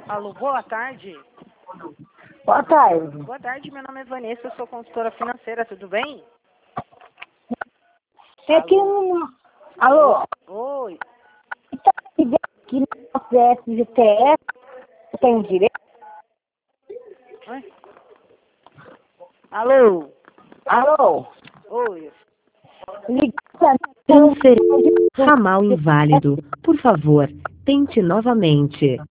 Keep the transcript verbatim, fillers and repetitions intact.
Alô, boa tarde. Boa tarde. Boa tarde, meu nome é Vanessa, eu sou consultora financeira, tudo bem? É que um... Alô? Oi. Tá ligando aqui no processo de T S, você tem direito? Oi? Alô? Alô? Oi. Liga pra Transferir ramal inválido. Por favor, tente novamente.